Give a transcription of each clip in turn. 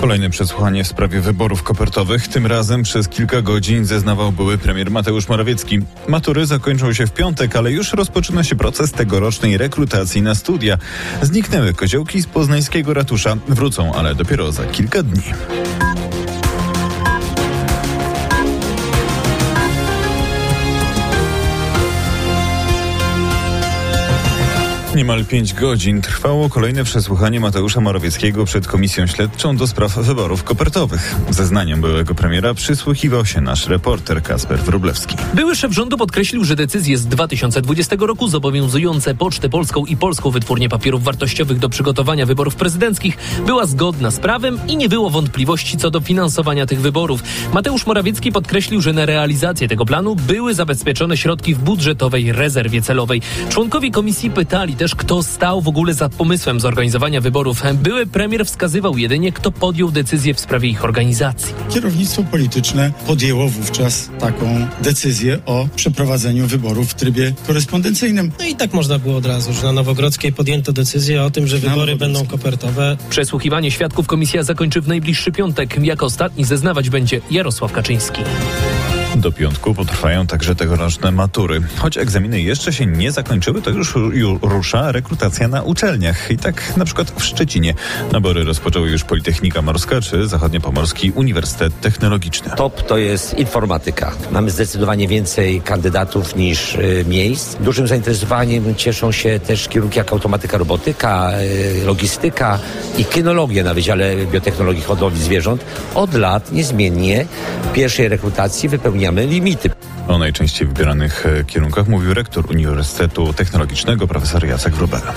Kolejne przesłuchanie w sprawie wyborów kopertowych. Tym razem przez kilka godzin zeznawał były premier Mateusz Morawiecki. Matury zakończą się w piątek, ale już rozpoczyna się proces tegorocznej rekrutacji na studia. Zniknęły koziołki z poznańskiego ratusza. Wrócą, ale dopiero za kilka dni. Niemal 5 godzin trwało kolejne przesłuchanie Mateusza Morawieckiego przed Komisją Śledczą do spraw wyborów kopertowych. Zeznaniom byłego premiera przysłuchiwał się nasz reporter Kacper Wróblewski. Były szef rządu podkreślił, że decyzje z 2020 roku zobowiązujące Pocztę Polską i Polską Wytwórnię Papierów Wartościowych do przygotowania wyborów prezydenckich była zgodna z prawem i nie było wątpliwości co do finansowania tych wyborów. Mateusz Morawiecki podkreślił, że na realizację tego planu były zabezpieczone środki w budżetowej rezerwie celowej. Członkowie komisji pytali też, kto stał w ogóle za pomysłem zorganizowania wyborów. Były premier wskazywał jedynie, kto podjął decyzję w sprawie ich organizacji. Kierownictwo polityczne podjęło wówczas taką decyzję o przeprowadzeniu wyborów w trybie korespondencyjnym. No i tak można było od razu, że na Nowogrodzkiej podjęto decyzję o tym, że wybory będą kopertowe. Przesłuchiwanie świadków komisja zakończy w najbliższy piątek. Jako ostatni zeznawać będzie Jarosław Kaczyński. Do piątku potrwają także tegoroczne matury. Choć egzaminy jeszcze się nie zakończyły, to już rusza rekrutacja na uczelniach. I tak na przykład w Szczecinie nabory rozpoczęły już Politechnika Morska czy Zachodniopomorski Uniwersytet Technologiczny. Top to jest informatyka. Mamy zdecydowanie więcej kandydatów niż miejsc. Dużym zainteresowaniem cieszą się też kierunki jak automatyka, robotyka, logistyka i kynologia na Wydziale Biotechnologii Hodowli Zwierząt. Od lat niezmiennie w pierwszej rekrutacji wypełniamy limity. O najczęściej wybieranych kierunkach mówił rektor Uniwersytetu Technologicznego profesor Jacek Wróbela.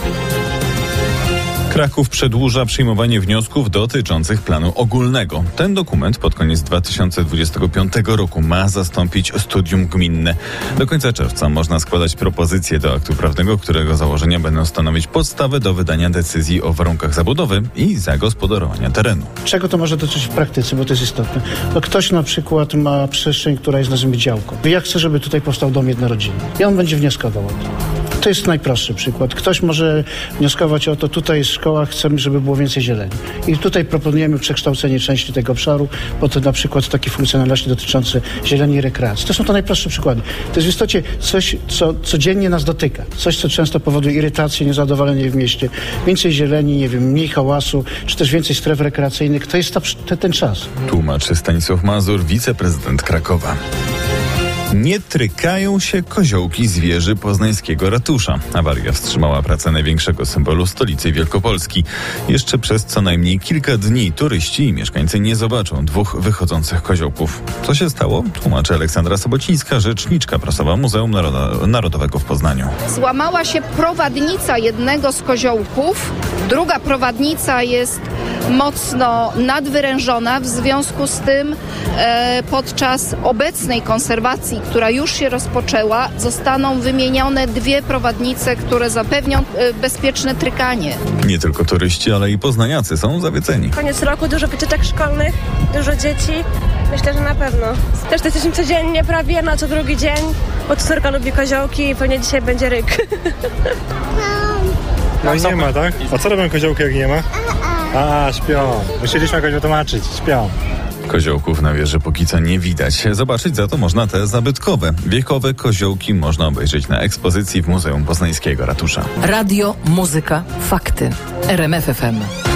Kraków przedłuża przyjmowanie wniosków dotyczących planu ogólnego. Ten dokument pod koniec 2025 roku ma zastąpić studium gminne. Do końca czerwca można składać propozycje do aktu prawnego, którego założenia będą stanowić podstawę do wydania decyzji o warunkach zabudowy i zagospodarowania terenu. Czego to może dotyczyć w praktyce, bo to jest istotne? No ktoś na przykład ma przestrzeń, która jest nazwijmy działką. Ja chcę, żeby tutaj powstał dom jednorodzinny. I on będzie wnioskował o to. To jest najprostszy przykład. Ktoś może wnioskować o to, tutaj jest szkoła, chcemy, żeby było więcej zieleni. I tutaj proponujemy przekształcenie części tego obszaru, po to na przykład takie funkcjonalności dotyczące zieleni i rekreacji. To są to najprostsze przykłady. To jest w istocie coś, co codziennie nas dotyka. Coś, co często powoduje irytację, niezadowolenie w mieście. Więcej zieleni, nie wiem, mniej hałasu, czy też więcej stref rekreacyjnych. To jest ten czas. Tłumaczy Stanisław Mazur, wiceprezydent Krakowa. Nie trykają się koziołki z wieży poznańskiego ratusza. Awaria wstrzymała pracę największego symbolu stolicy Wielkopolski. Jeszcze przez co najmniej kilka dni turyści i mieszkańcy nie zobaczą dwóch wychodzących koziołków. Co się stało? Tłumaczy Aleksandra Sobocińska, rzeczniczka prasowa Muzeum Narodowego w Poznaniu. Złamała się prowadnica jednego z koziołków. Druga prowadnica jest mocno nadwyrężona. W związku z tym podczas obecnej konserwacji, która już się rozpoczęła, zostaną wymienione dwie prowadnice, które zapewnią bezpieczne trykanie. Nie tylko turyści, ale i poznaniacy są zawiedzeni. Koniec roku, dużo wycieczek szkolnych, dużo dzieci. Myślę, że na pewno. Też jesteśmy codziennie prawie na co drugi dzień, bo córka lubi koziołki i pewnie dzisiaj będzie ryk. No i nie ma, tak? A co robią koziołki, jak nie ma? Śpią. Musieliśmy jakoś wytłumaczyć. Śpią. Koziołków na wieży póki co nie widać. Zobaczyć za to można te zabytkowe. Wiekowe koziołki można obejrzeć na ekspozycji w Muzeum Poznańskiego Ratusza. Radio, muzyka, fakty. RMF FM.